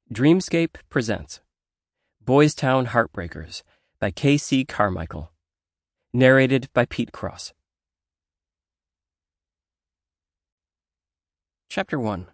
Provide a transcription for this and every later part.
Dreamscape presents Boys Town Heartbreakers by K.C. Carmichael. Narrated by Pete Cross. Chapter 1.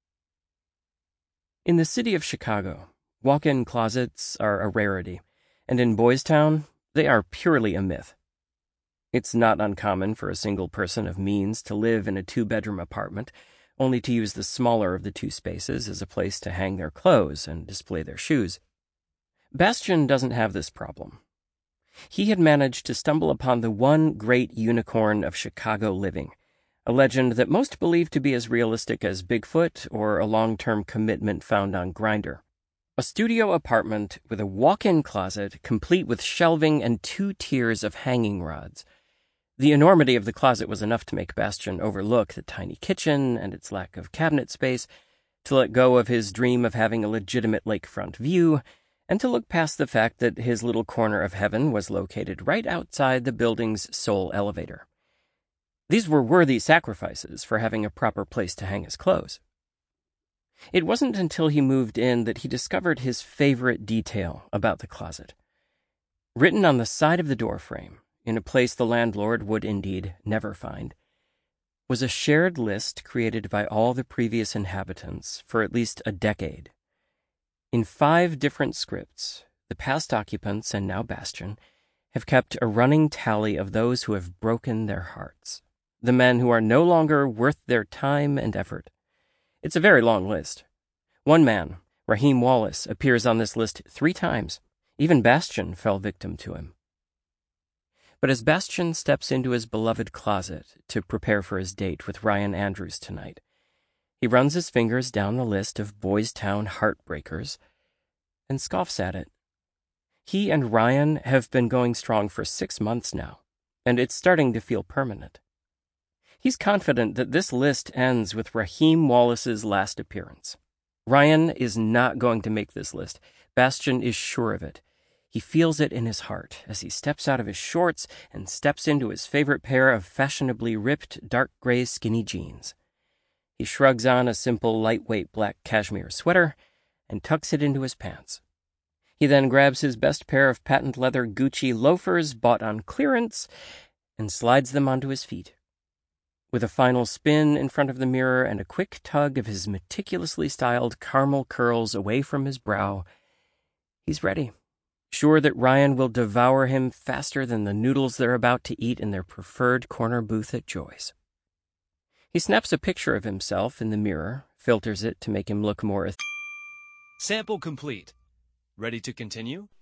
In the city of Chicago, walk-in closets are a rarity, and in Boys Town, they are purely a myth. It's not uncommon for a single person of means to live in a two-bedroom apartment, only to use the smaller of the two spaces as a place to hang their clothes and display their shoes. Bastian doesn't have this problem. He had managed to stumble upon the one great unicorn of Chicago living, a legend that most believe to be as realistic as Bigfoot or a long-term commitment found on Grindr. A studio apartment with a walk-in closet complete with shelving and 2 tiers of hanging rods. The enormity of the closet was enough to make Bastian overlook the tiny kitchen and its lack of cabinet space, to let go of his dream of having a legitimate lakefront view, and to look past the fact that his little corner of heaven was located right outside the building's sole elevator. These were worthy sacrifices for having a proper place to hang his clothes. It wasn't until he moved in that he discovered his favorite detail about the closet. Written on the side of the doorframe, in a place the landlord would indeed never find, was a shared list created by all the previous inhabitants for at least a decade. In 5 different scripts, the past occupants, and now Bastian, have kept a running tally of those who have broken their hearts, the men who are no longer worth their time and effort. It's a very long list. One man, Raheem Wallace, appears on this list 3 times. Even Bastian fell victim to him. But as Bastian steps into his beloved closet to prepare for his date with Ryan Andrews tonight, he runs his fingers down the list of Boys Town heartbreakers and scoffs at it. He and Ryan have been going strong for 6 months now, and it's starting to feel permanent. He's confident that this list ends with Raheem Wallace's last appearance. Ryan is not going to make this list. Bastian is sure of it. He feels it in his heart as he steps out of his shorts and steps into his favorite pair of fashionably ripped dark gray skinny jeans. He shrugs on a simple lightweight black cashmere sweater and tucks it into his pants. He then grabs his best pair of patent leather Gucci loafers bought on clearance and slides them onto his feet. With a final spin in front of the mirror and a quick tug of his meticulously styled caramel curls away from his brow, he's ready, sure that Ryan will devour him faster than the noodles they're about to eat in their preferred corner booth at Joy's. He snaps a picture of himself in the mirror, filters it to make him look more Sample complete. Ready to continue?